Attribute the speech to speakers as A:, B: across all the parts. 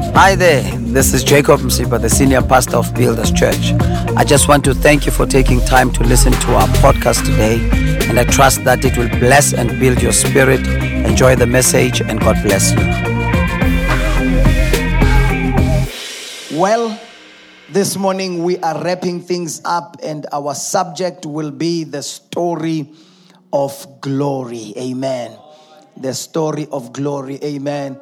A: Hi there, this is Jacob Msipa, the senior pastor of Builders Church. I just want to thank you for taking time to listen to our podcast today, and I trust that it will bless and build your spirit. Enjoy the message, and God bless you.
B: Well, this morning we are wrapping things up, and our subject will be the story of glory. Amen. The story of glory. Amen.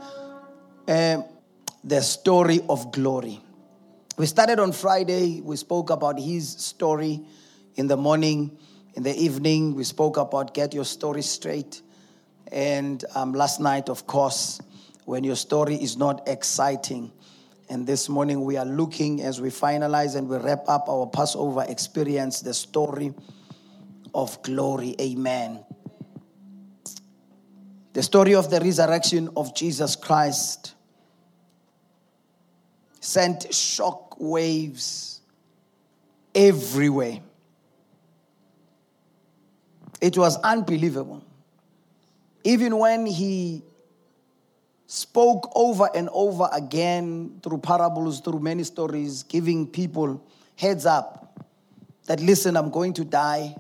B: The story of glory. We started on Friday. We spoke about his story in the morning. In the evening, we spoke about get your story straight. And last night, of course, when your story is not exciting. And this morning, we are looking as we finalize and we wrap up our Passover experience, the story of glory. Amen. The story of the resurrection of Jesus Christ sent shock waves everywhere. It was unbelievable. Even when he spoke over and over again through parables, through many stories, giving people heads up that, listen, I'm going to die,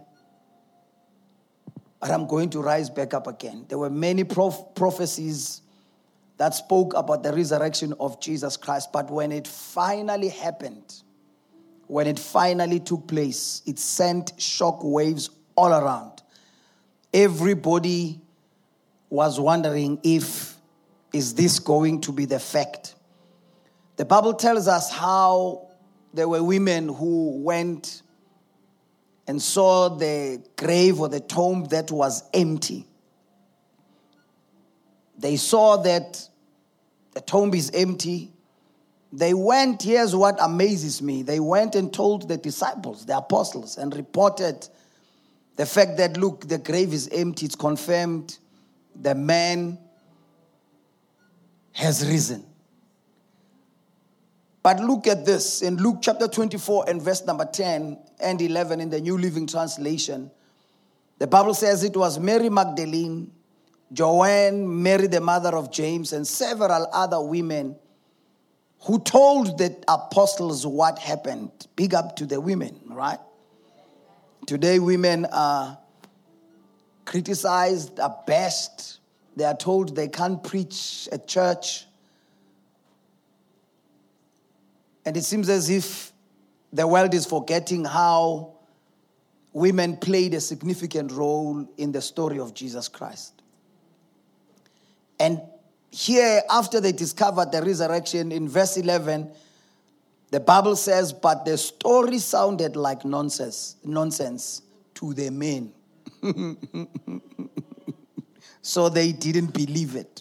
B: but I'm going to rise back up again. There were many prophecies that spoke about the resurrection of Jesus Christ. But when it finally happened, when it finally took place, it sent shock waves all around. Everybody was wondering is this going to be the fact? The Bible tells us how there were women who went and saw the grave or the tomb that was empty. They saw that the tomb is empty. They went, here's what amazes me. They went and told the disciples, the apostles, and reported the fact that, look, the grave is empty. It's confirmed. The man has risen. But look at this. In Luke chapter 24 and verse number 10 and 11 in the New Living Translation, the Bible says it was Mary Magdalene, Joanne, Mary the mother of James, and several other women who told the apostles what happened. Big up to the women, right? Today women are criticized, are bashed. They are told they can't preach at church. And it seems as if the world is forgetting how women played a significant role in the story of Jesus Christ. And here, after they discovered the resurrection, in verse 11, the Bible says, but the story sounded like nonsense to the men. So they didn't believe it.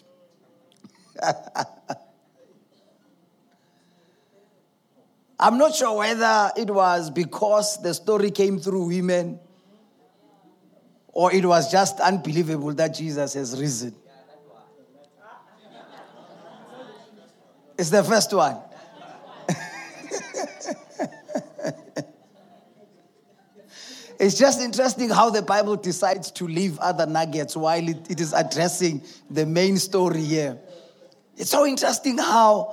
B: I'm not sure whether it was because the story came through women or it was just unbelievable that Jesus has risen. It's the first one. It's just interesting how the Bible decides to leave other nuggets while it is addressing the main story here. It's so interesting how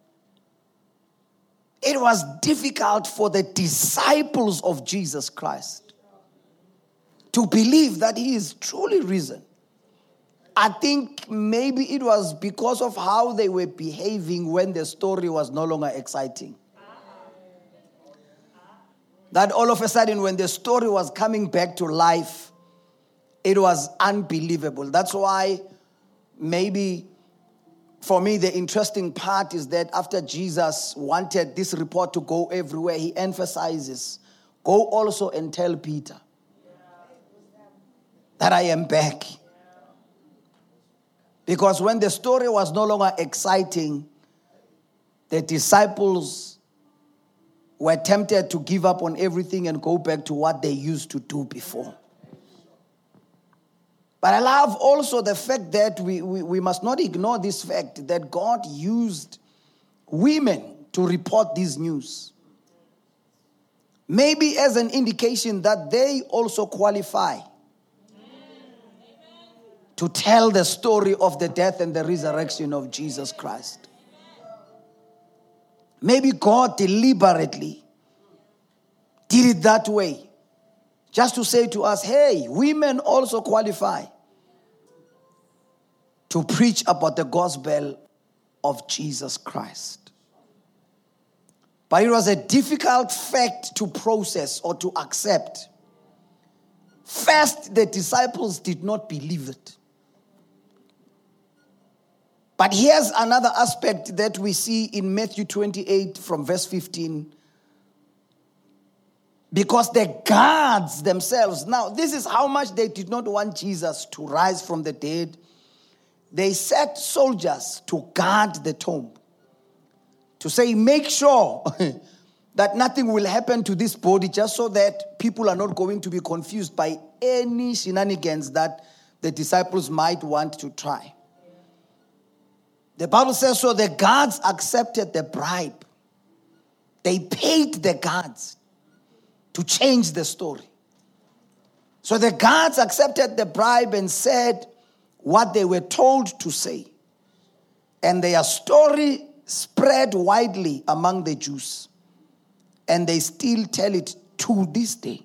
B: it was difficult for the disciples of Jesus Christ to believe that he is truly risen. I think maybe it was because of how they were behaving when the story was no longer exciting. That all of a sudden, when the story was coming back to life, it was unbelievable. That's why maybe for me, the interesting part is that after Jesus wanted this report to go everywhere, he emphasizes, go also and tell Peter that I am back. Because when the story was no longer exciting, the disciples were tempted to give up on everything and go back to what they used to do before. But I love also the fact that we must not ignore this fact that God used women to report this news. Maybe as an indication that they also qualify to tell the story of the death and the resurrection of Jesus Christ. Maybe God deliberately did it that way, just to say to us, hey, women also qualify to preach about the gospel of Jesus Christ. But it was a difficult fact to process or to accept. First, the disciples did not believe it. But here's another aspect that we see in Matthew 28 from verse 15. Because the guards themselves, now this is how much they did not want Jesus to rise from the dead. They set soldiers to guard the tomb. To say, make sure that nothing will happen to this body, just so that people are not going to be confused by any shenanigans that the disciples might want to try. The Bible says, so the guards accepted the bribe. They paid the guards to change the story. So the guards accepted the bribe and said what they were told to say. And their story spread widely among the Jews. And they still tell it to this day.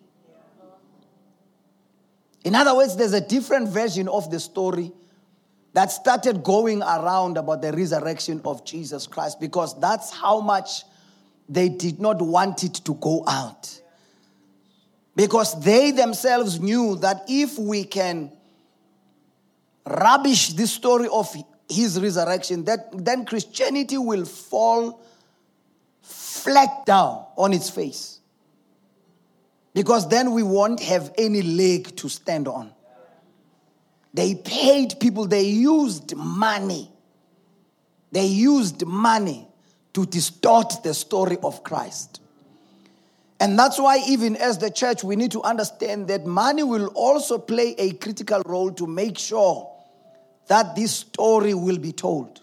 B: In other words, there's a different version of the story that started going around about the resurrection of Jesus Christ, because that's how much they did not want it to go out. Because they themselves knew that if we can rubbish this story of his resurrection, then Christianity will fall flat down on its face. Because then we won't have any leg to stand on. They paid people, they used money. They used money to distort the story of Christ. And that's why even as the church, we need to understand that money will also play a critical role to make sure that this story will be told.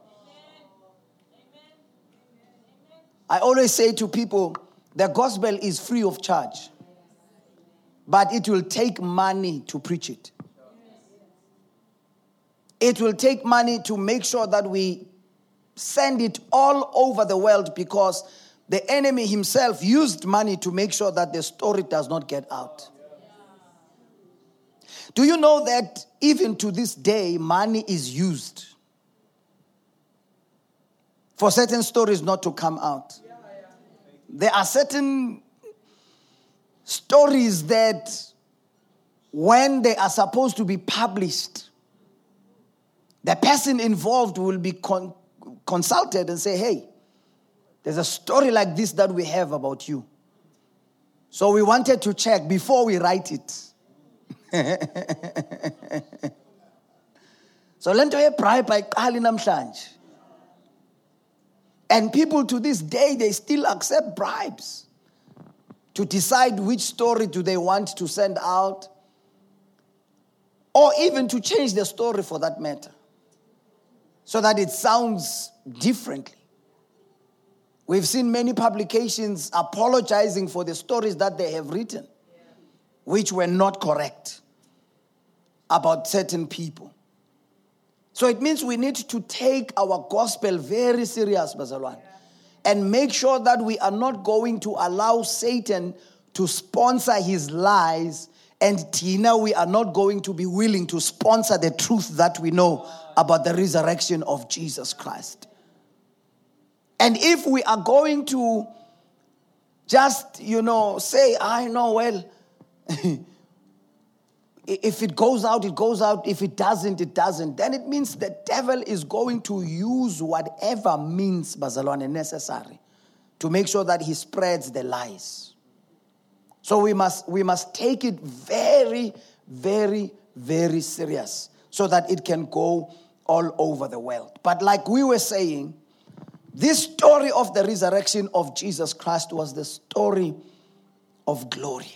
B: I always say to people, the gospel is free of charge, but it will take money to preach it. It will take money to make sure that we send it all over the world, because the enemy himself used money to make sure that the story does not get out. Do you know that even to this day, money is used for certain stories not to come out? There are certain stories that when they are supposed to be published, the person involved will be consulted and say, hey, there's a story like this that we have about you. So we wanted to check before we write it. So lento ye bribe ayiqali namhlanje. And people to this day, they still accept bribes to decide which story do they want to send out, or even to change the story for that matter, so that it sounds differently. We've seen many publications apologizing for the stories that they have written, which were not correct about certain people. So it means we need to take our gospel very serious, Bazalwane, and make sure that we are not going to allow Satan to sponsor his lies, and Tina, we are not going to be willing to sponsor the truth that we know about the resurrection of Jesus Christ. And if we are going to just, say, I know, well, if it goes out, it goes out. If it doesn't, it doesn't. Then it means the devil is going to use whatever means, Bazalwane, necessary to make sure that he spreads the lies. So we must take it very, very, very serious so that it can go all over the world. But like we were saying, this story of the resurrection of Jesus Christ was the story of glory.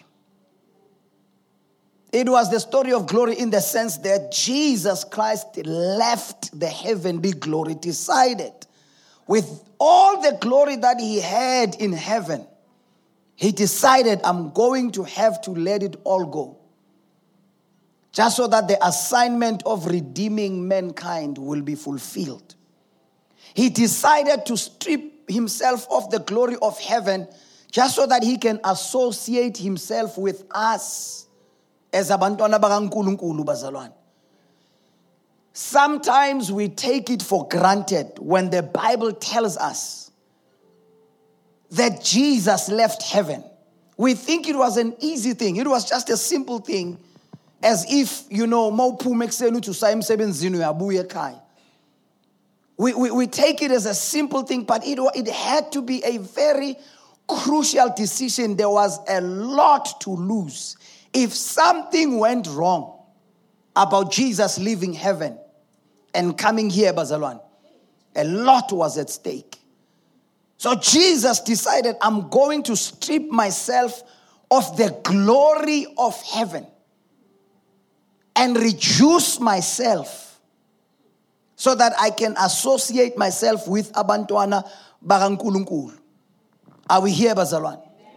B: It was the story of glory in the sense that Jesus Christ left the heavenly glory, decided with all the glory that he had in heaven, he decided, I'm going to have to let it all go, just so that the assignment of redeeming mankind will be fulfilled. He decided to strip himself of the glory of heaven just so that he can associate himself with us as abantwana bakaNkulunkulu bazalwane. Sometimes we take it for granted when the Bible tells us that Jesus left heaven. We think it was an easy thing. It was just a simple thing, as if, mawuphume ekuseni uthi usaya emsebenzini uyabuya ekhaya. We take it as a simple thing, but it had to be a very crucial decision. There was a lot to lose. If something went wrong about Jesus leaving heaven and coming here, bazalwane, a lot was at stake. So Jesus decided, I'm going to strip myself of the glory of heaven and reduce myself so that I can associate myself with abantwana bakaNkulunkulu. Are we here, bazalwane?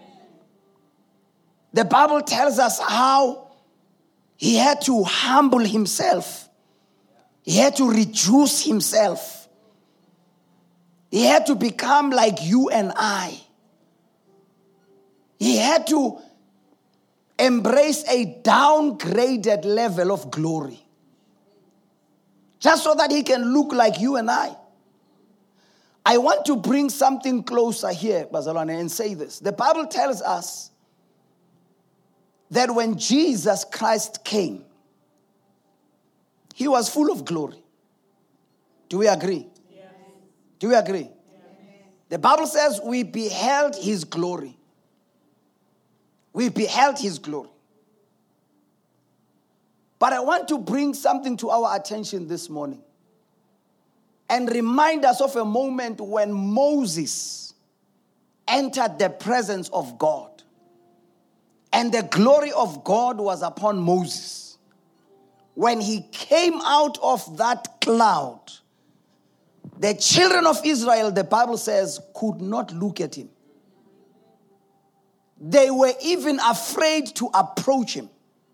B: The Bible tells us how he had to humble himself. He had to reduce himself. He had to become like you and I. He had to embrace a downgraded level of glory, just so that he can look like you and I. I want to bring something closer here, bazalwane, and say this. The Bible tells us that when Jesus Christ came, he was full of glory. Do we agree? Yes. Do we agree? Yes. The Bible says we beheld his glory. We beheld his glory. But I want to bring something to our attention this morning and remind us of a moment when Moses entered the presence of God. And the glory of God was upon Moses. When he came out of that cloud, the children of Israel, the Bible says, could not look at him. They were even afraid to approach him.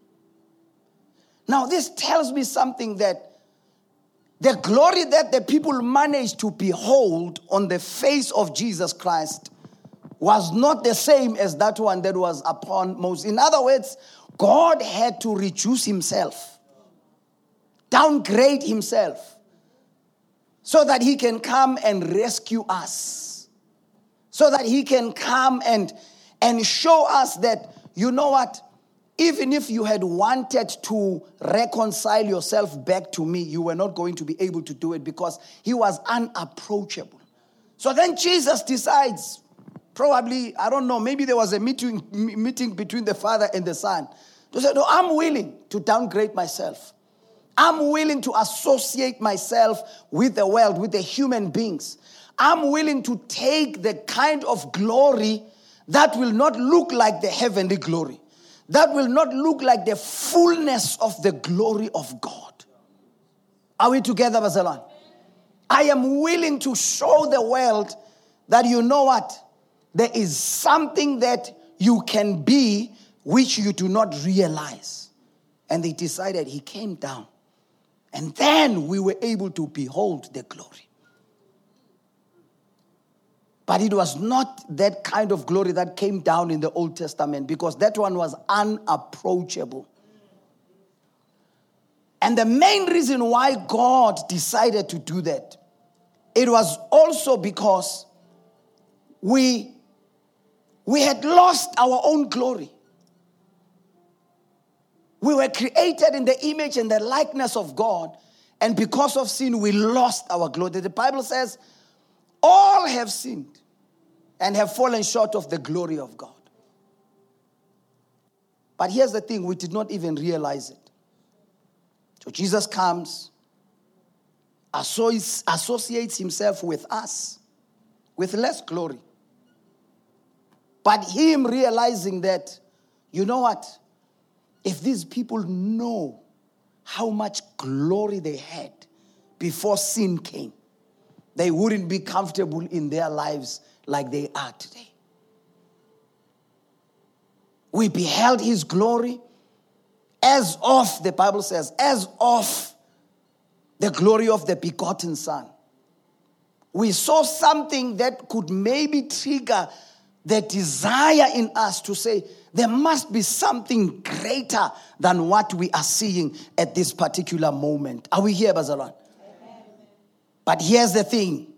B: Now, this tells me something, that the glory that the people managed to behold on the face of Jesus Christ was not the same as that one that was upon Moses. In other words, God had to reduce himself, downgrade himself, so that he can come and rescue us, so that he can come and show us that, you know what, even if you had wanted to reconcile yourself back to me, you were not going to be able to do it because he was unapproachable. So then Jesus decides, probably, I don't know, maybe there was a meeting between the Father and the Son, to say, no, I'm willing to downgrade myself. I'm willing to associate myself with the world, with the human beings. I'm willing to take the kind of glory that will not look like the heavenly glory, that will not look like the fullness of the glory of God. Are we together, bazalwane? I am willing to show the world that, you know what, there is something that you can be which you do not realize. And they decided, he came down. And then we were able to behold the glory. But it was not that kind of glory that came down in the Old Testament, because that one was unapproachable. And the main reason why God decided to do that, it was also because we had lost our own glory. We were created in the image and the likeness of God, and because of sin, we lost our glory. The Bible says, all have sinned and have fallen short of the glory of God. But here's the thing, we did not even realize it. So Jesus comes, associates himself with us, with less glory. But him realizing that, you know what? If these people know how much glory they had before sin came, they wouldn't be comfortable in their lives like they are today. We beheld his glory as of, the Bible says, as of the glory of the begotten Son, we saw something that could maybe trigger the desire in us to say, there must be something greater than what we are seeing at this particular moment. Are we here, Bazalwane? But here's the thing.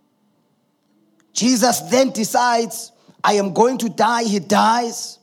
B: Jesus then decides, I am going to die. He dies.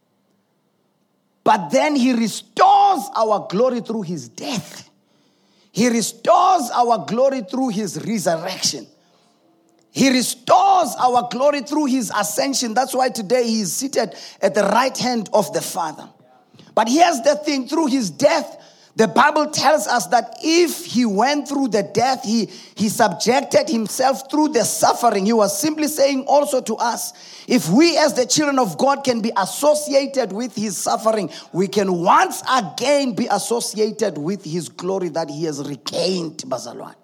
B: But then he restores our glory through his death. He restores our glory through his resurrection. He restores our glory through his ascension. That's why today he is seated at the right hand of the Father. But here's the thing. Through his death, the Bible tells us that if he went through the death, he subjected himself through the suffering. He was simply saying also to us, if we as the children of God can be associated with his suffering, we can once again be associated with his glory that he has regained, Bazalwane.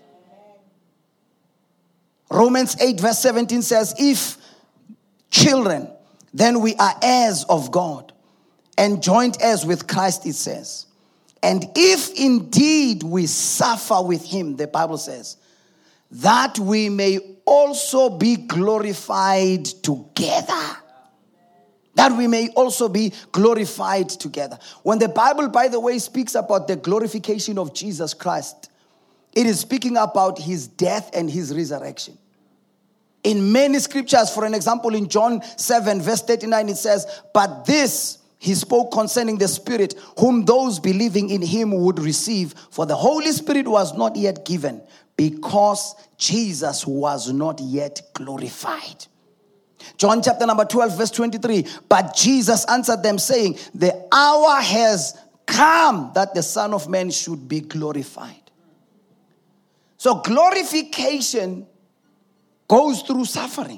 B: Romans 8 verse 17 says, if children, then we are heirs of God and joint heirs with Christ, it says. And if indeed we suffer with him, the Bible says, that we may also be glorified together. That we may also be glorified together. When the Bible, by the way, speaks about the glorification of Jesus Christ, it is speaking about his death and his resurrection. In many scriptures, for an example, in John 7 verse 39, it says, but this he spoke concerning the Spirit, whom those believing in him would receive. For the Holy Spirit was not yet given, because Jesus was not yet glorified. John chapter number 12, verse 23. But Jesus answered them, saying, the hour has come that the Son of Man should be glorified. So glorification goes through suffering.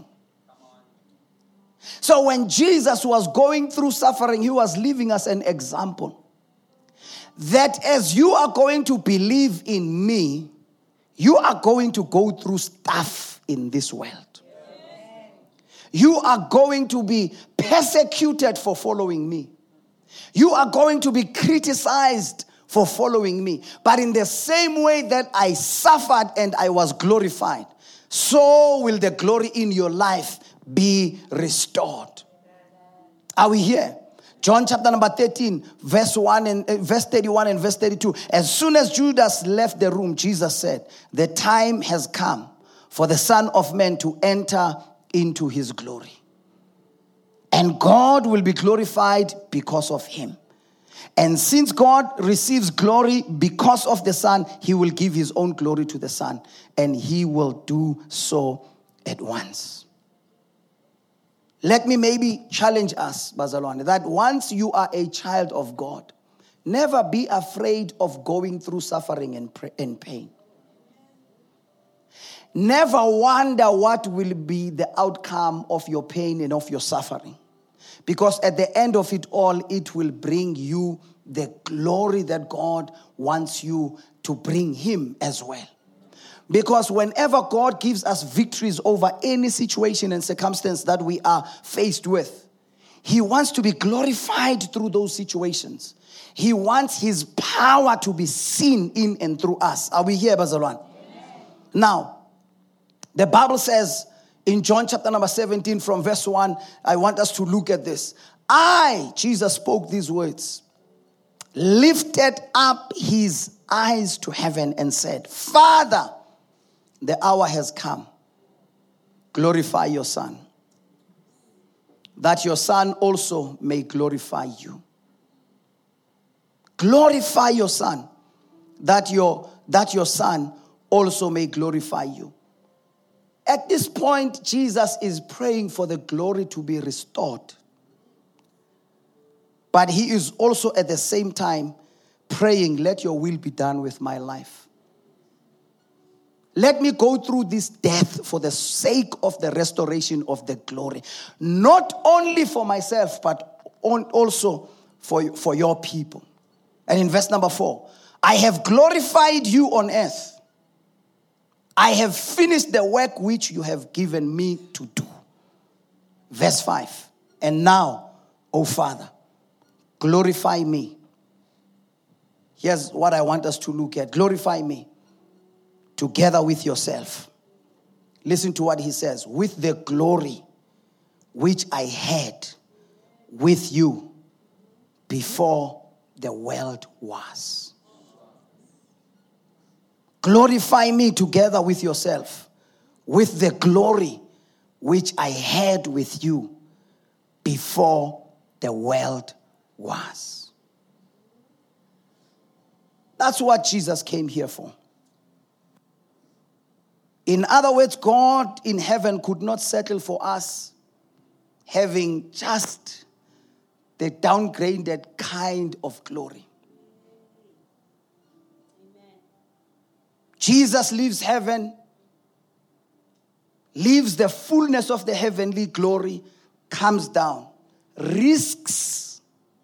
B: So when Jesus was going through suffering, he was leaving us an example that as you are going to believe in me, you are going to go through stuff in this world. You are going to be persecuted for following me. You are going to be criticized for following me. But in the same way that I suffered and I was glorified, so will the glory in your life be restored. Are we here? John chapter number 13, verse 1 and verse 31 and verse 32. As soon as Judas left the room, Jesus said, the time has come for the Son of Man to enter into his glory. And God will be glorified because of him. And since God receives glory because of the Son, he will give his own glory to the Son. And he will do so at once. Let me maybe challenge us, Bazalwane, that once you are a child of God, never be afraid of going through suffering and pain. Never wonder what will be the outcome of your pain and of your suffering. Because at the end of it all, it will bring you the glory that God wants you to bring him as well. Because whenever God gives us victories over any situation and circumstance that we are faced with, he wants to be glorified through those situations. He wants his power to be seen in and through us. Are we here, Bazalwane? Now, the Bible says in John chapter number 17 from verse 1, I want us to look at this. Jesus spoke these words, lifted up his eyes to heaven and said, Father, the hour has come. Glorify your Son, that your Son also may glorify you. Glorify your Son, that your Son also may glorify you. At this point, Jesus is praying for the glory to be restored. But he is also at the same time praying, let your will be done with my life. Let me go through this death for the sake of the restoration of the glory. Not only for myself, but also for your people. And in verse number 4, I have glorified you on earth. I have finished the work which you have given me to do. Verse 5, and now, O Father, glorify me. Here's what I want us to look at. Glorify me together with yourself, Listen to what he says. With the glory which I had with you before the world was. Glorify me together with yourself, with the glory which I had with you before the world was. That's what Jesus came here for. In other words, God in heaven could not settle for us having just the downgraded kind of glory. Amen. Jesus leaves heaven, leaves the fullness of the heavenly glory, comes down, risks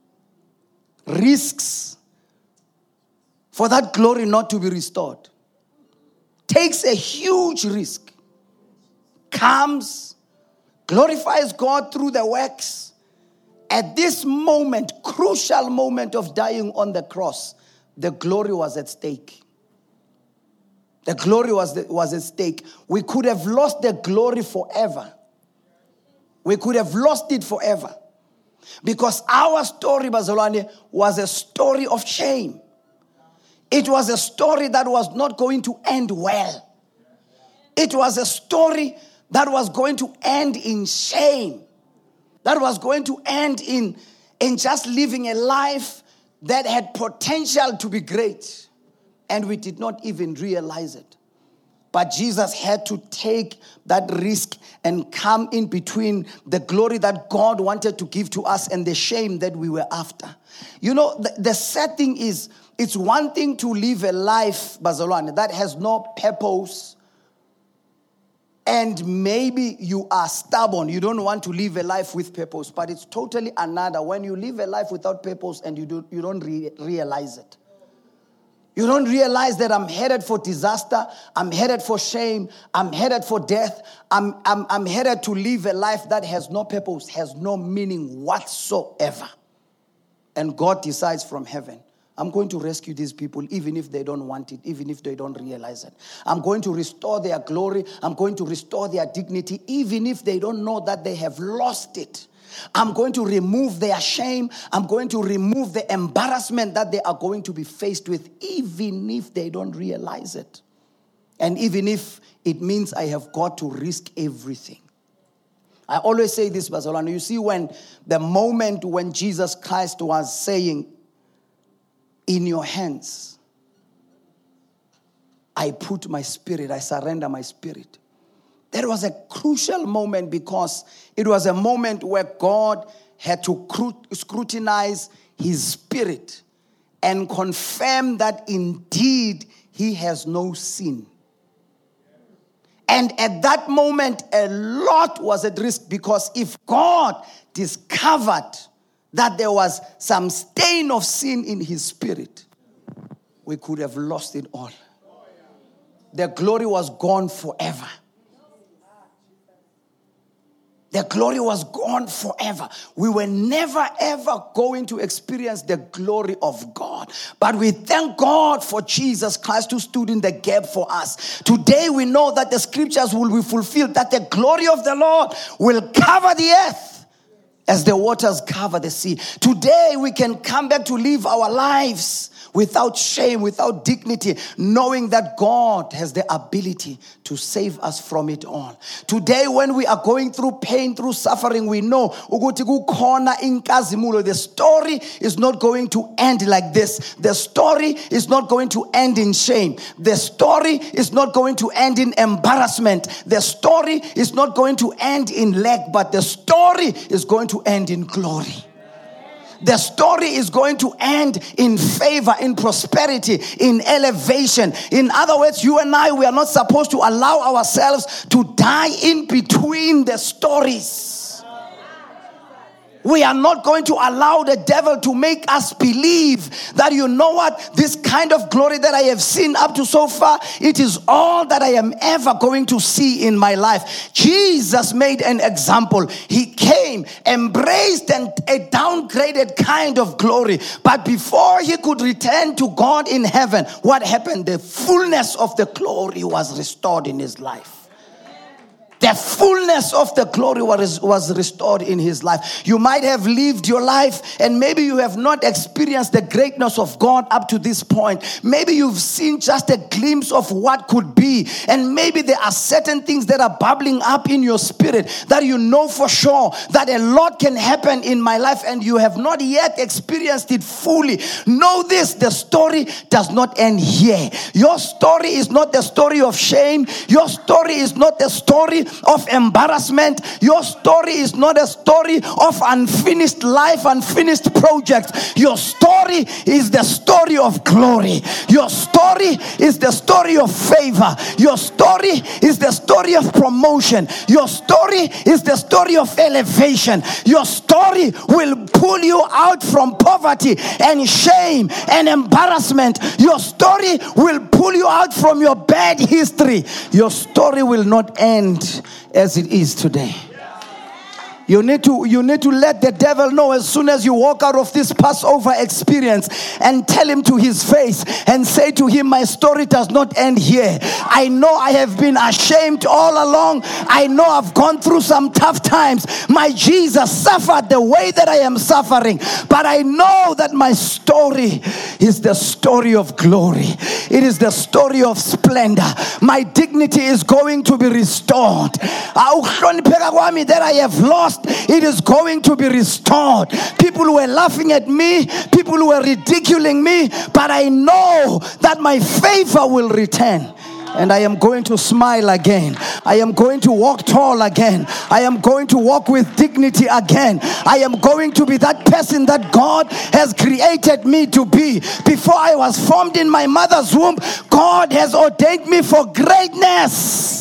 B: for that glory not to be restored. Takes a huge risk. Comes, glorifies God through the works. At this moment, crucial moment of dying on the cross, the glory was at stake. The glory was at stake. We could have lost the glory forever. We could have lost it forever. Because our story, Bazalwane, was a story of shame. It was a story that was not going to end well. It was a story that was going to end in shame. That was going to end in just living a life that had potential to be great. And we did not even realize it. But Jesus had to take that risk and come in between the glory that God wanted to give to us and the shame that we were after. You know, the sad thing is, it's one thing to live a life, Bazalwane, that has no purpose. And maybe you are stubborn. You don't want to live a life with purpose. But it's totally another when you live a life without purpose and you don't realize it. You don't realize that I'm headed for disaster. I'm headed for shame. I'm headed for death. I'm headed to live a life that has no purpose, has no meaning whatsoever. And God decides from heaven, I'm going to rescue these people even if they don't want it, even if they don't realize it. I'm going to restore their glory. I'm going to restore their dignity, even if they don't know that they have lost it. I'm going to remove their shame. I'm going to remove the embarrassment that they are going to be faced with, even if they don't realize it. And even if it means I have got to risk everything. I always say this, Bazalwane. You see, when the moment when Jesus Christ was saying, in your hands, I put my spirit, I surrender my spirit. That was a crucial moment because it was a moment where God had to scrutinize his spirit and confirm that indeed he has no sin. And at that moment, a lot was at risk because if God discovered that there was some stain of sin in his spirit, we could have lost it all. The glory was gone forever. The glory was gone forever. We were never ever going to experience the glory of God. But we thank God for Jesus Christ who stood in the gap for us. Today we know that the scriptures will be fulfilled, that the glory of the Lord will cover the earth as the waters cover the sea. Today we can come back to live our lives without shame, without dignity, knowing that God has the ability to save us from it all. Today, when we are going through pain, through suffering, we know the story is not going to end like this. The story is not going to end in shame. The story is not going to end in embarrassment. The story is not going to end in lack, but the story is going to end in glory. The story is going to end in favor, in prosperity, in elevation. In other words, you and I, we are not supposed to allow ourselves to die in between the stories. We are not going to allow the devil to make us believe that, you know what, this kind of glory that I have seen up to so far, it is all that I am ever going to see in my life. Jesus made an example. He came, embraced a downgraded kind of glory. But before he could return to God in heaven, what happened? The fullness of the glory was restored in his life. the fullness of the glory was restored in his life. You might have lived your life and maybe you have not experienced the greatness of God up to this point. Maybe you've seen just a glimpse of what could be, and maybe there are certain things that are bubbling up in your spirit that you know for sure that a lot can happen in my life, and you have not yet experienced it fully. Know this: the story does not end here. Your story is not the story of shame. Your story is not the story of embarrassment. Your story is not a story of unfinished life, unfinished projects. Your story is the story of glory. Your story is the story of favor. Your story is the story of promotion. Your story is the story of elevation. Your story will pull you out from poverty and shame and embarrassment. Your story will pull you out from your bad history. Your story will not end as it is today. You need to let the devil know as soon as you walk out of this Passover experience, and tell him to his face and say to him, my story does not end here. I know I have been ashamed all along. I know I've gone through some tough times. My Jesus suffered the way that I am suffering, but I know that my story is the story of glory. It is the story of splendor. My dignity is going to be restored. That I have lost, it is going to be restored. People were laughing at me, people were ridiculing me, but I know that my favor will return. And I am going to smile again. I am going to walk tall again. I am going to walk with dignity again. I am going to be that person that God has created me to be. Before I was formed in my mother's womb, God has ordained me for greatness.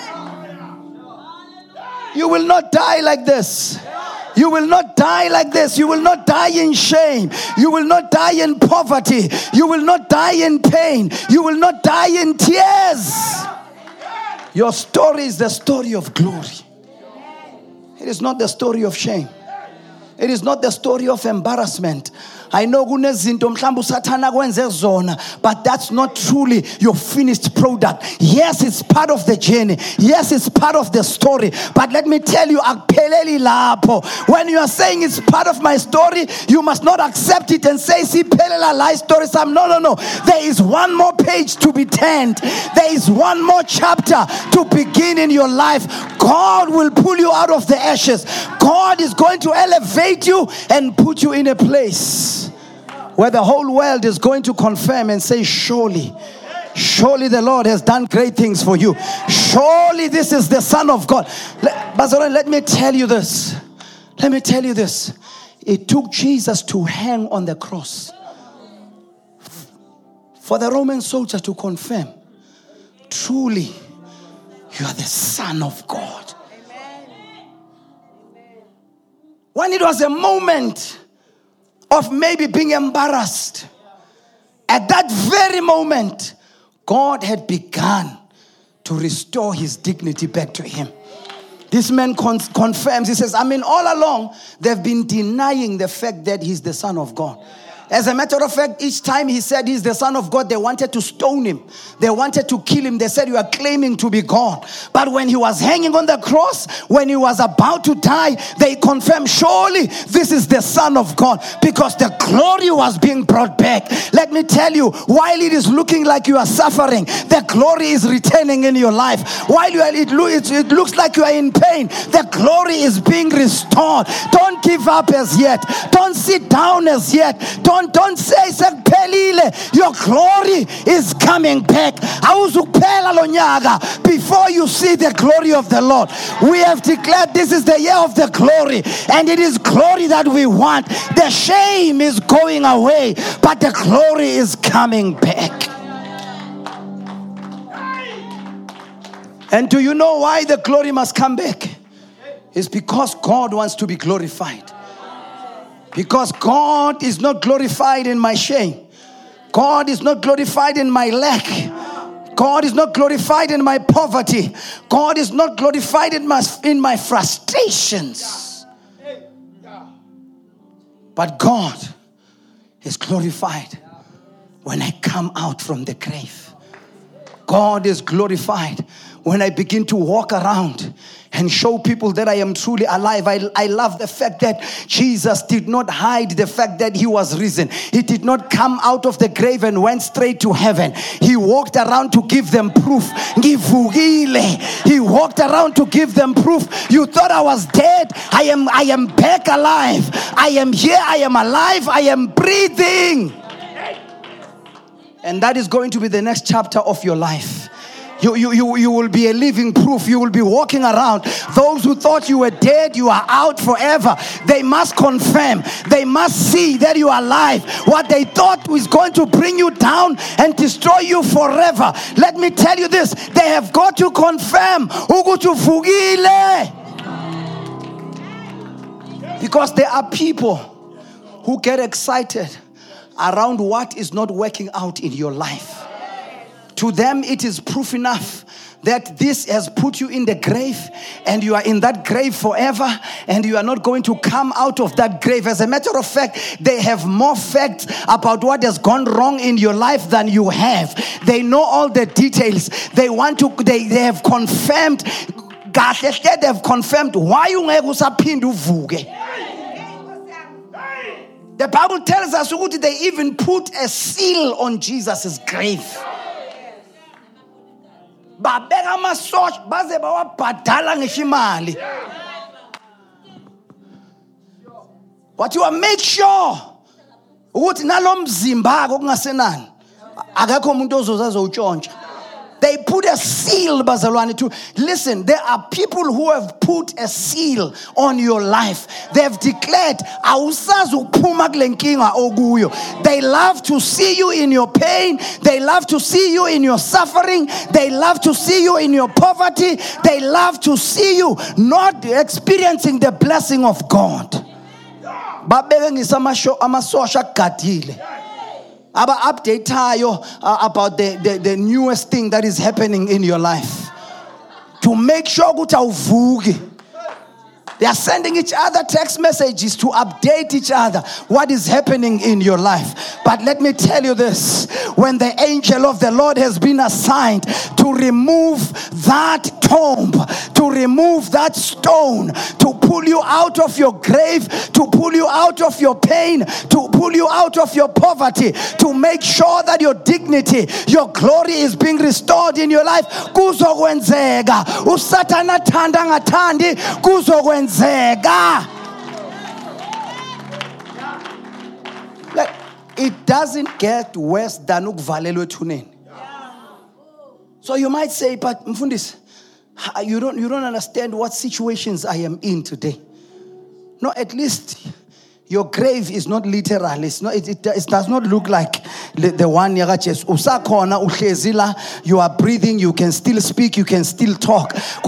B: You will not die like this. You will not die like this. You will not die in shame. You will not die in poverty. You will not die in pain. You will not die in tears. Your story is the story of glory. It is not the story of shame. It is not the story of embarrassment. I know kunezinto mhlawumbe usathana kwenze zona, but that's not truly your finished product. Yes, it's part of the journey. Yes, it's part of the story. But let me tell you, akupheleli lapho. When you are saying it's part of my story, you must not accept it and say, siphelela la story sam. No. There is one more page to be turned. There is one more chapter to begin in your life. God will pull you out of the ashes. God is going to elevate you and put you in a place where the whole world is going to confirm and say, surely the Lord has done great things for you. Surely this is the Son of God. Let me tell you this. It took Jesus to hang on the cross for the Roman soldier to confirm, truly, you are the Son of God. When it was a moment of maybe being embarrassed, at that very moment, God had begun to restore his dignity back to him. This man confirms, he says, all along, they've been denying the fact that he's the Son of God. As a matter of fact, each time he said he's the Son of God, they wanted to stone him. They wanted to kill him. They said, you are claiming to be God. But when he was hanging on the cross, when he was about to die, they confirmed, surely this is the Son of God, because the glory was being brought back. Let me tell you, while it is looking like you are suffering, the glory is returning in your life. While it looks like you are in pain, the glory is being restored. Don't give up as yet. Don't sit down as yet. Don't say your glory is coming back. Before you see the glory of the Lord, we have declared this is the year of the glory, and it is glory that we want. The shame is going away, but the glory is coming back. And do you know why the glory must come back? It's because God wants to be glorified. Because God is not glorified in my shame. God is not glorified in my lack. God is not glorified in my poverty. God is not glorified in my frustrations. But God is glorified when I come out from the grave. God is glorified when I begin to walk around and show people that I am truly alive. I love the fact that Jesus did not hide the fact that he was risen. He did not come out of the grave and went straight to heaven. He walked around to give them proof. He walked around to give them proof. You thought I was dead. I am back alive. I am here. I am alive. I am breathing. And that is going to be the next chapter of your life. You will be a living proof. You will be walking around. Those who thought you were dead, you are out forever. They must confirm. They must see that you are alive. What they thought was going to bring you down and destroy you forever. Let me tell you this. They have got to confirm. Because there are people who get excited around what is not working out in your life. To them, it is proof enough that this has put you in the grave and you are in that grave forever and you are not going to come out of that grave. As a matter of fact, they have more facts about what has gone wrong in your life than you have. They know all the details. They have confirmed. They have confirmed why you The Bible tells us that they even put a seal on Jesus' grave. Babeka amasosh baze bawabhadala ngeshimali. But you are make sure ukuthi nalomzimba kokungasenani akekho umuntu ozozaza utshontsha. They put a seal, bazalwane, to listen. There are people who have put a seal on your life. They have declared, they love to see you in your pain. They love to see you in your suffering. They love to see you in your poverty. They love to see you not experiencing the blessing of God. Update about the newest thing that is happening in your life. To make sure they are sending each other text messages to update each other what is happening in your life. But let me tell you this. When the angel of the Lord has been assigned to remove that tomb, to remove that stone, to pull you out of your grave, to pull you out of your pain, to pull you out of your poverty, to make sure that your dignity, your glory is being restored in your life, kuzokwenzeka. Usathana thanda ngathandi kuzokwenzeka. It doesn't get worse than ukuvalelwe ethuneni. So you might say, but Mfundisi, you don't understand what situations I am in today. No, at least your grave is not literal. It does not look like the one you are breathing, you can still speak, you can still talk.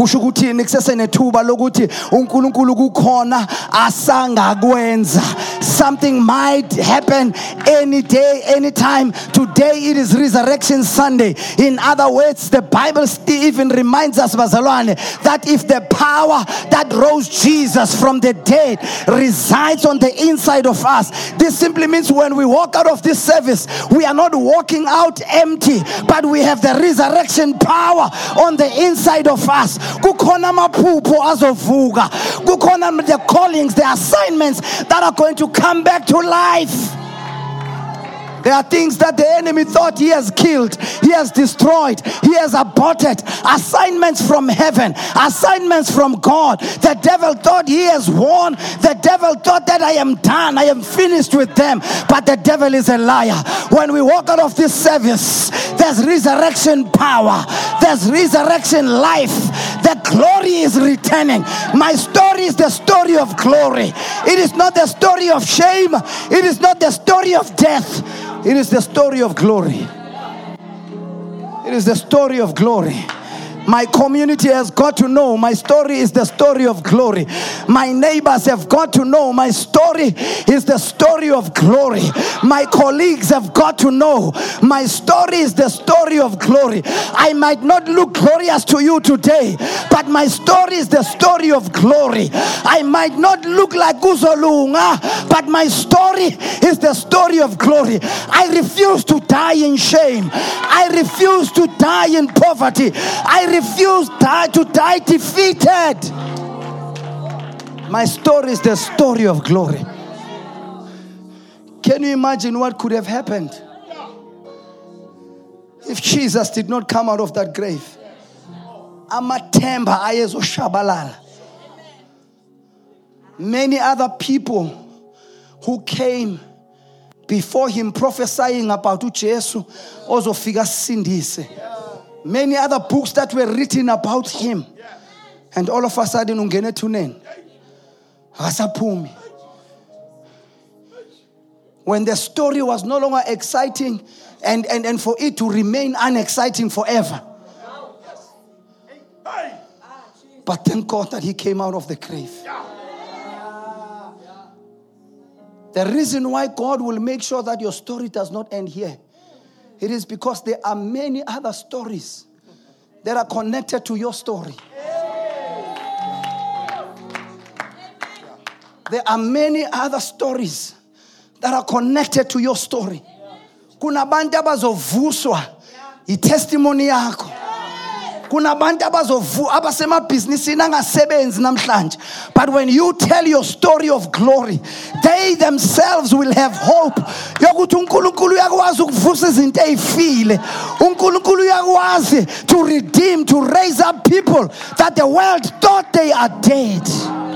B: Something might happen any day, anytime. Today it is Resurrection Sunday. In other words, the Bible still even reminds us, Bazalwane, that if the power that rose Jesus from the dead resides on the inside of us, this simply means when we walk out of this service, we are not walking out empty, but we have the resurrection power on the inside of us. Kukhona amaphupho azovuka. Kukhona the callings, the assignments that are going to come back to life. There are things that the enemy thought he has killed, he has destroyed, he has aborted. Assignments from heaven, assignments from God. The devil thought he has won. The devil thought that I am done, I am finished with them. But the devil is a liar. When we walk out of this service, there's resurrection power, there's resurrection life. The glory is returning. My story is the story of glory. It is not the story of shame. It is not the story of death. It is the story of glory. It is the story of glory. My community has got to know my story is the story of glory. My neighbors have got to know my story is the story of glory. My colleagues have got to know my story is the story of glory. I might not look glorious to you today, but my story is the story of glory. I might not look like Guzolunga, but my story is the story of glory. I refuse to die in shame. I refuse to die in poverty. I refuse to die defeated. My story is the story of glory. Can you imagine what could have happened if Jesus did not come out of that grave? Amathemba ayezoshabalala. Many other people who came before him prophesying about uJesu ozofika sindise. Many other books that were written about him. And all of a sudden ungene thuneni. Akasaphumi. When the story was no longer exciting and for it to remain unexciting forever. But thank God that he came out of the grave. The reason why God will make sure that your story does not end here, it is because there are many other stories that are connected to your story. There are many other stories that are connected to your story. Kuna bantu abazovuswa itestimony yakho. Kuna bantu abasemabhizinisini angasebenzi namhlanje. But when you tell your story of glory, they themselves will have hope. Yokuthi uNkulunkulu uyakwazi ukuvusa izinto ezifile. uNkulunkulu uyakwazi to redeem, to raise up people that the world thought they are dead.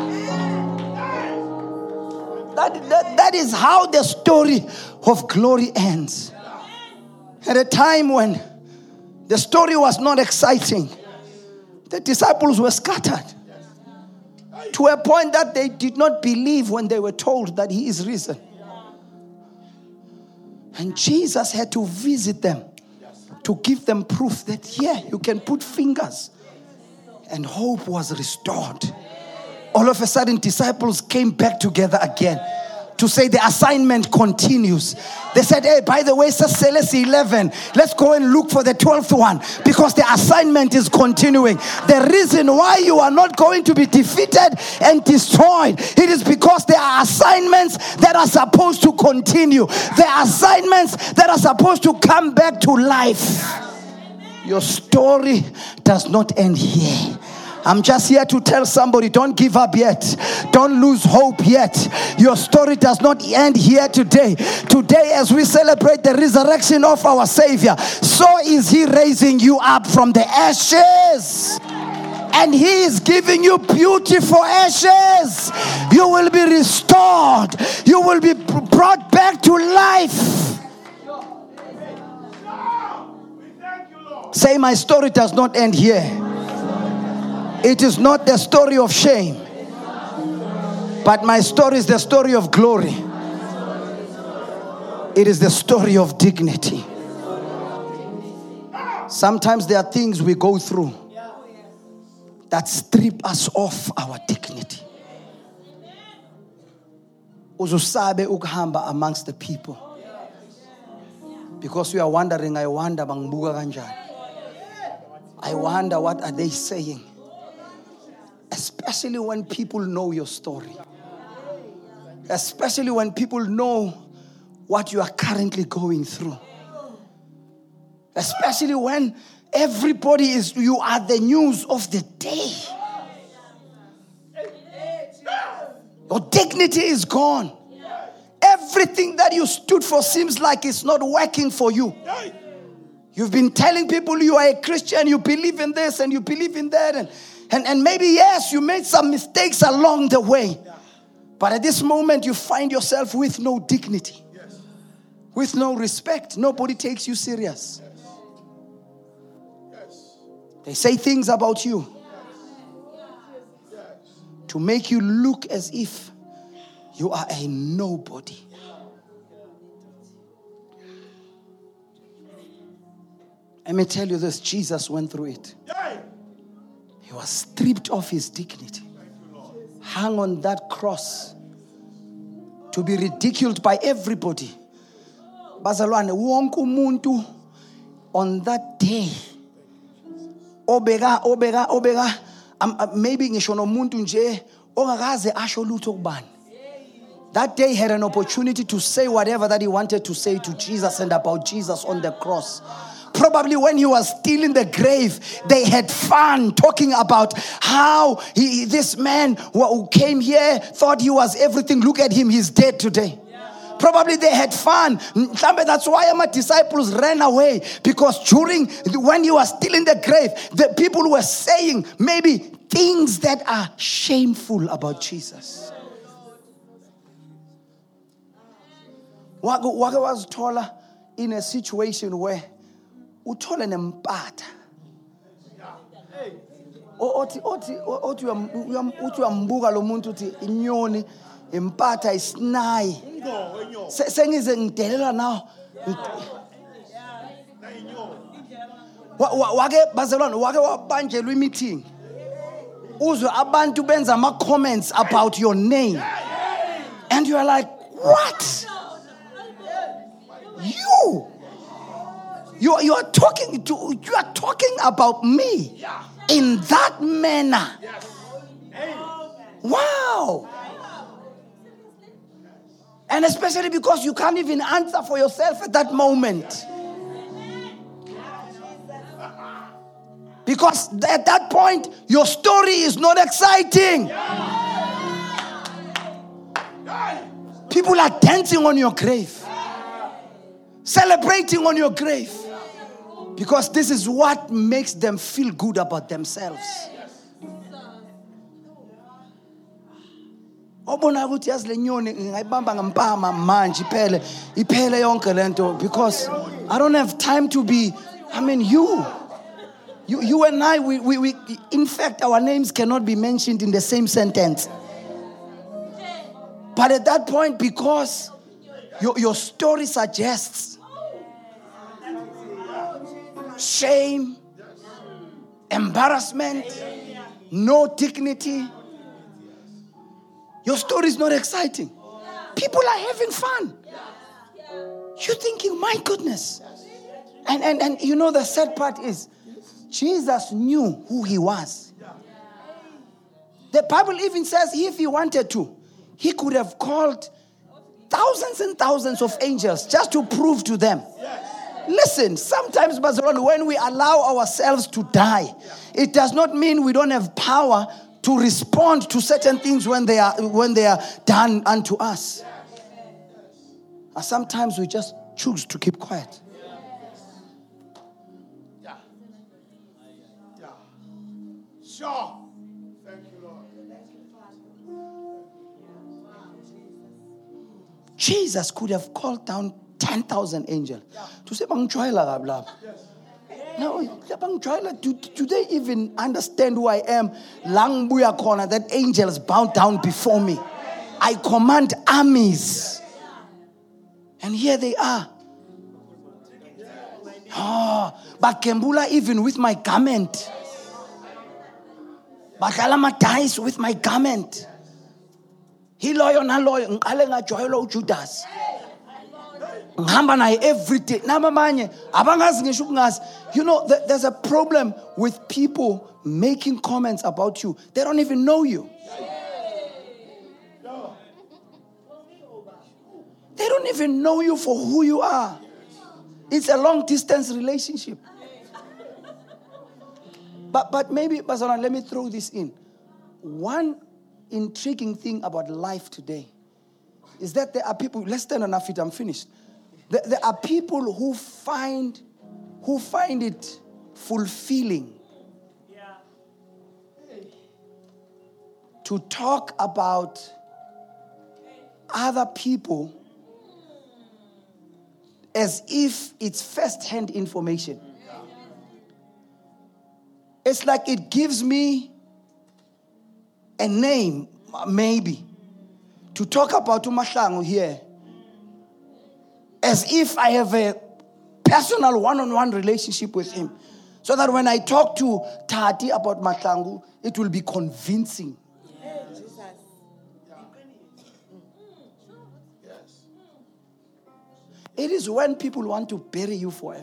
B: That is how the story of glory ends. At a time when the story was not exciting, the disciples were scattered to a point that they did not believe when they were told that he is risen. And Jesus had to visit them to give them proof that, yeah, you can put fingers. And hope was restored. All of a sudden, disciples came back together again to say the assignment continues. They said, hey, by the way, Celeste 11, let's go and look for the 12th one because the assignment is continuing. The reason why you are not going to be defeated and destroyed, it is because there are assignments that are supposed to continue. There are assignments that are supposed to come back to life. Your story does not end here. I'm just here to tell somebody, don't give up yet. Don't lose hope yet. Your story does not end here today. Today, as we celebrate the resurrection of our Savior, so is he raising you up from the ashes. And he is giving you beauty for ashes. You will be restored. You will be brought back to life. Say, my story does not end here. It is not the story of shame, but my story is the story of glory. It is the story of dignity. Sometimes there are things we go through that strip us of our dignity. Uzusabe ukuhamba amongst the people because we are wondering, I wonder bangibuka kanjani. I wonder what are they saying. Especially when people know your story. Especially when people know what you are currently going through. Especially when everybody you are the news of the day. Your dignity is gone. Everything that you stood for seems like it's not working for you. You've been telling people you are a Christian, you believe in this and you believe in that, and maybe, yes, you made some mistakes along the way. But at this moment, you find yourself with no dignity, with no respect. Nobody takes you serious. They say things about you to make you look as if you are a nobody. Let me tell you this, Jesus went through it. He was stripped of his dignity, hung on that cross to be ridiculed by everybody. Bazalwane, wonke umuntu on that day, obeka, maybe ngisho nomuntu nje ongakaze asho lutho kubani. That day had an opportunity to say whatever that he wanted to say to Jesus and about Jesus on the cross. Probably when he was still in the grave, they had fun talking about how this man who came here thought he was everything. Look at him, he's dead today. Probably they had fun. That's why my disciples ran away, because when he was still in the grave, the people were saying maybe things that are shameful about Jesus. Wake was taller in a situation where uthola nempatha. Othi uyambuka lo muntu uthi inyoni impatha isinayi. Sengize ngidelela now. Wake bazalwane wake wabanjelwa meeting. Uzwe abantu benza ama comments about your name. And you are like, what? You are talking about me in that manner. Wow. And especially because you can't even answer for yourself at that moment. Because at that point, your story is not exciting. People are dancing on your grave. Celebrating on your grave. Because this is what makes them feel good about themselves. Because I don't have time to be, you and I, we in fact, our names cannot be mentioned in the same sentence. But at that point, because your story suggests shame, embarrassment, no dignity, your story is not exciting. People are having fun. You're thinking, my goodness. And you know the sad part is, Jesus knew who he was. The Bible even says if he wanted to, he could have called thousands and thousands of angels just to prove to them. Listen, sometimes, when we allow ourselves to die, it does not mean we don't have power to respond to certain things when they are done unto us. And sometimes we just choose to keep quiet.
C: Sure. Thank you, Lord.
B: Jesus could have called down 10,000 angels to say, now, do they even understand who I am? Langbuya corner, that angels bow down before me. I command armies. And here they are. But Kembula, even with my garment. Bakalama dies with my garment. He loyal na loyal. Ngale nga joyelo Judas. Ngihamba naye every day. Namamanye abangazi ngisho ukungazi. You know, there's a problem with people making comments about you. They don't even know you. They don't even know you for who you are. It's a long distance relationship. But maybe, Bazana, let me throw this in. One intriguing thing about life today is that there are people, let's stand on our feet, I'm finished. There are people who find it fulfilling to talk about other people as if it's first-hand information. It's like it gives me a name, maybe, to talk about Umahlangu here, as if I have a personal one-on-one relationship with him, so that when I talk to Tati about Mahlangu, it will be convincing. It is when people want to bury you forever.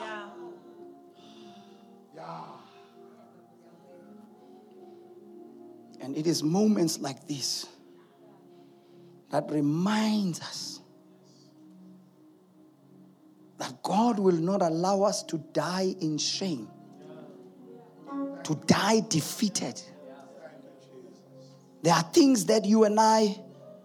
B: And it is moments like this that reminds us that God will not allow us to die in shame, to die defeated. There are things that you and I,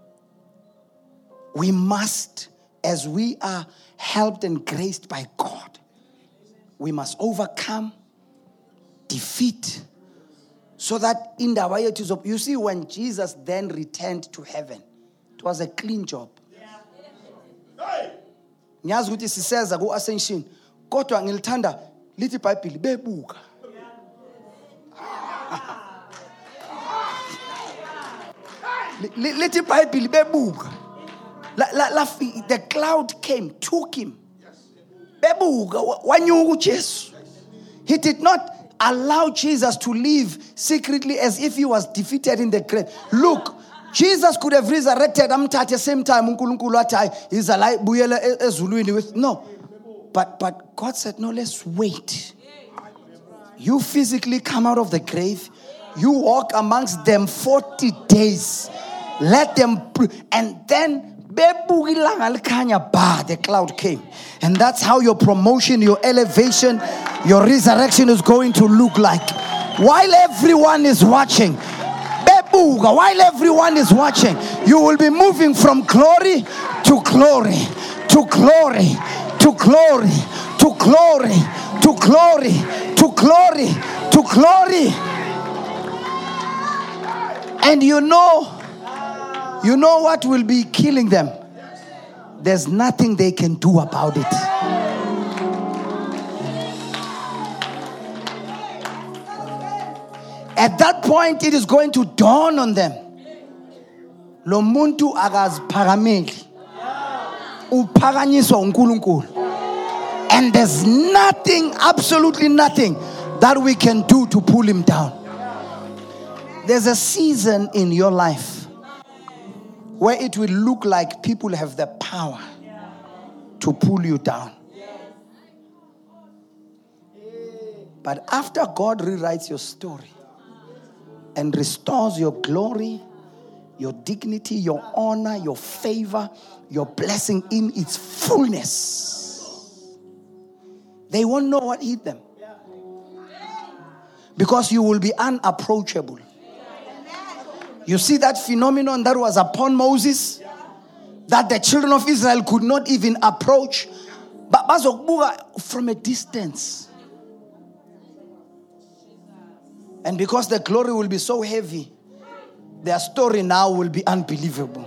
B: we must, as we are helped and graced by God, we must overcome, defeat, so that in the way it is. You see, when Jesus then returned to heaven, it was a clean job. Ngiyazi ukuthi siseza ku ascension kodwa ngilithanda lithi iBhayibheli bebuka. Lithi iBhayibheli bebuka. The cloud came, took him. Bebuka wanyuka uJesu. He did not allow Jesus to live secretly as if he was defeated in the grave. Look, Jesus could have resurrected at the same time. He's alive. No. But God said, no, let's wait. You physically come out of the grave. You walk amongst them 40 days. Let them, and then the cloud came. And that's how your promotion, your elevation, your resurrection is going to look like. While everyone is watching, while everyone is watching, you will be moving from glory to glory, to glory, to glory, to glory, to glory, to glory, to glory. And you know what will be killing them? There's nothing they can do about it. At that point, it is going to dawn on them. Lo muntu akaziphakameli. Uphakanyiswa uNkulunkulu. And there's nothing, absolutely nothing, that we can do to pull him down. There's a season in your life where it will look like people have the power to pull you down. But after God rewrites your story and restores your glory, your dignity, your honor, your favor, your blessing in its fullness, they won't know what hit them. Because you will be unapproachable. You see that phenomenon that was upon Moses, that the children of Israel could not even approach, but from a distance. And because the glory will be so heavy, their story now will be unbelievable.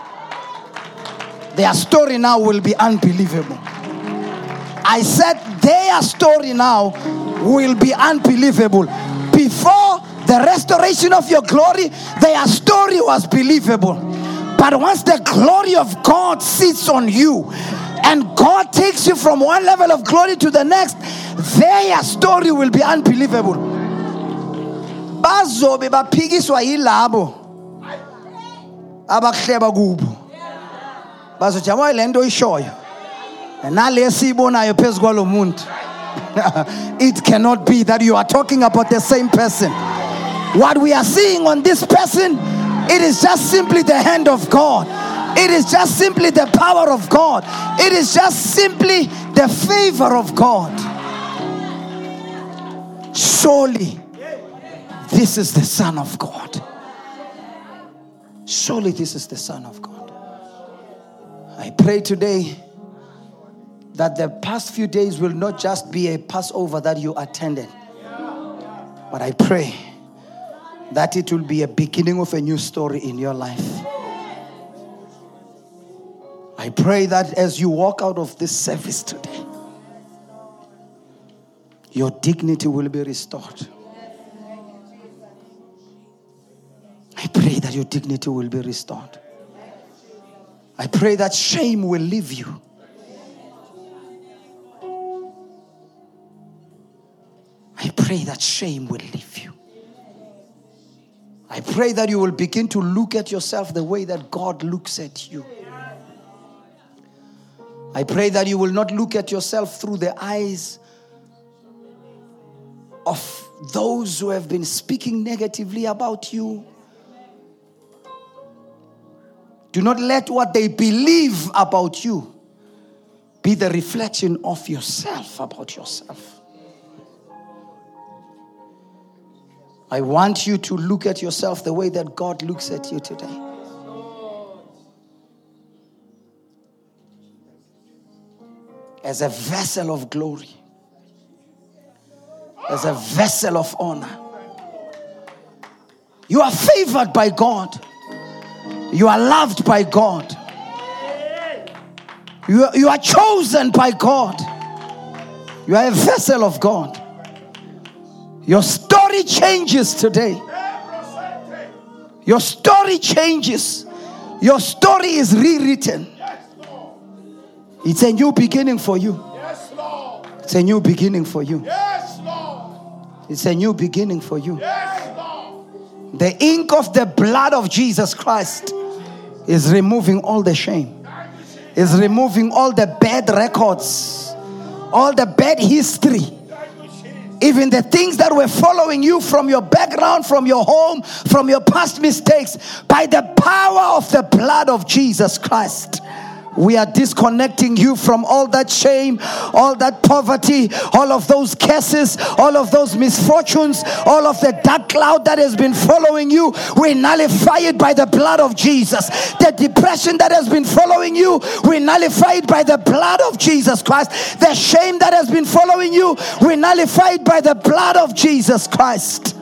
B: Their story now will be unbelievable. I said their story now will be unbelievable. Before the restoration of your glory, their story was believable. But once the glory of God sits on you and God takes you from one level of glory to the next, their story will be unbelievable. Bazobe baphikiswa yilabo abahleba kubo. Bazojama lento ishoyo. Nalesibonayo phezu kwalo muntu. It cannot be that you are talking about the same person. What we are seeing on this person, it is just simply the hand of God. It is just simply the power of God. It is just simply the favor of God. Surely, this is the Son of God. Surely this is the Son of God. I pray today that the past few days will not just be a Passover that you attended, but I pray that it will be a beginning of a new story in your life. I pray that as you walk out of this service today, your dignity will be restored. I pray that your dignity will be restored. I pray that shame will leave you. I pray that shame will leave you. I pray that you will begin to look at yourself the way that God looks at you. I pray that you will not look at yourself through the eyes of those who have been speaking negatively about you. Do not let what they believe about you Be the reflection of yourself about yourself. I want you to look at yourself the way that God looks at you today. As a vessel of glory. As a vessel of honor. You are favored by God. You are loved by God. You are chosen by God. You are a vessel of God. Your story changes today. Your story changes. Your story is rewritten. It's a new beginning for you. It's a new beginning for you. It's a new beginning for you. The ink of the blood of Jesus Christ is removing all the shame. Is removing all the bad records. All the bad history. Even the things that were following you from your background, from your home, from your past mistakes. By the power of the blood of Jesus Christ. We are disconnecting you from all that shame, all that poverty, all of those curses, all of those misfortunes, all of the dark cloud that has been following you. We nullify it by the blood of Jesus. The depression that has been following you, we nullify it by the blood of Jesus Christ. The shame that has been following you, we nullify it by the blood of Jesus Christ.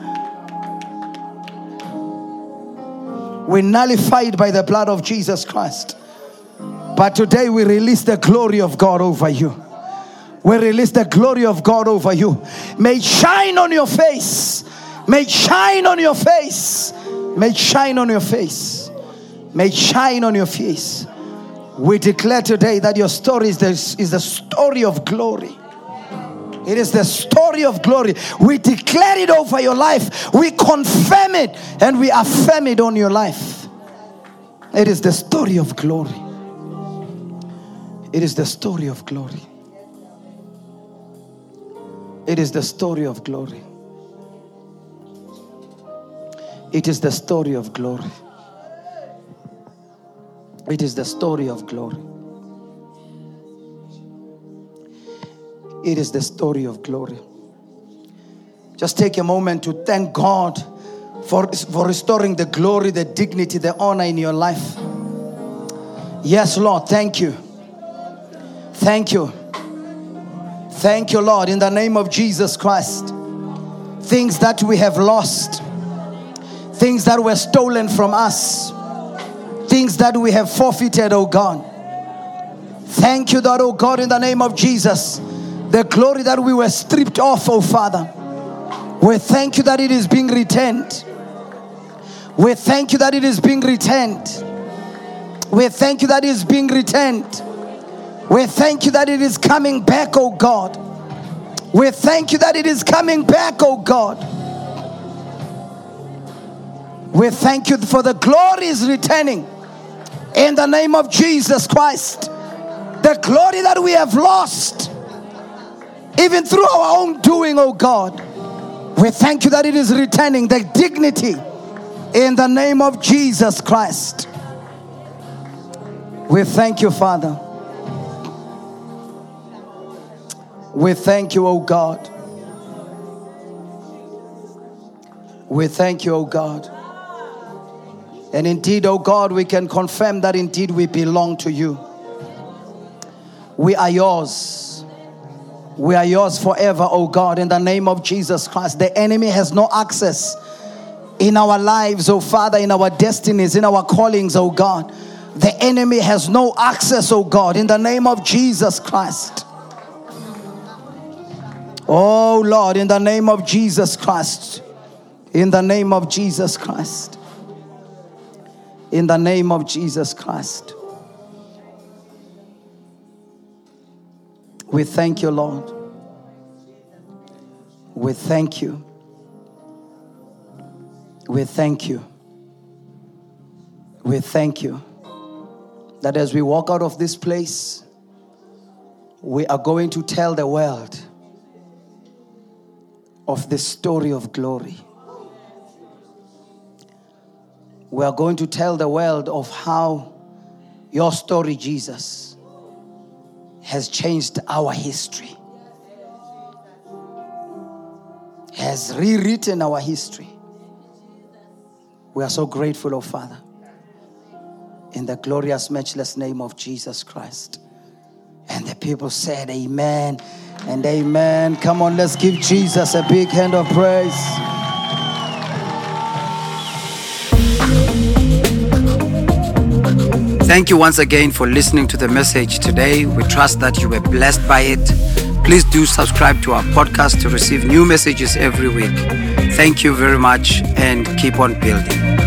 B: We nullify it by the blood of Jesus Christ. But today we release the glory of God over you. We release the glory of God over you. May it shine on your face. May it shine on your face. May it shine on your face. May it shine on your face. We declare today that your story is the story of glory. It is the story of glory. We declare it over your life. We confirm it and we affirm it on your life. It is the story of glory. It is the story of glory. It is the story of glory. It is the story of glory. It is the story of glory. It is the story of glory. Just take a moment to thank God for restoring the glory, the dignity, the honor in your life. Yes, Lord, thank you. Thank you. Thank you, Lord, in the name of Jesus Christ. Things that we have lost, things that were stolen from us, things that we have forfeited, oh God. Thank you, that, oh God, in the name of Jesus, the glory that we were stripped off, oh Father. We thank you that it is being returned. We thank you that it is being returned. We thank you that it is being returned. We thank you that it is coming back, oh God. We thank you that it is coming back, oh God. We thank you for the glory is returning in the name of Jesus Christ. The glory that we have lost, even through our own doing, oh God. We thank you that it is returning, the dignity in the name of Jesus Christ. We thank you, Father. We thank you, oh God. We thank you, oh God. And indeed, oh God, we can confirm that indeed we belong to you. We are yours. We are yours forever, oh God, in the name of Jesus Christ. The enemy has no access in our lives, oh Father, in our destinies, in our callings, oh God. The enemy has no access, oh God, in the name of Jesus Christ. Oh Lord, in the name of Jesus Christ. In the name of Jesus Christ. In the name of Jesus Christ. We thank you, Lord. We thank you. We thank you. We thank you that as we walk out of this place, we are going to tell the world of the story of glory. We are going to tell the world of how your story, Jesus, has changed our history, has rewritten our history. We are so grateful, oh Father, in the glorious, matchless name of Jesus Christ. And the people said amen and amen. Come on, let's give Jesus a big hand of praise.
A: Thank you once again for listening to the message today. We trust that you were blessed by it. Please do subscribe to our podcast to receive new messages every week. Thank you very much and keep on building.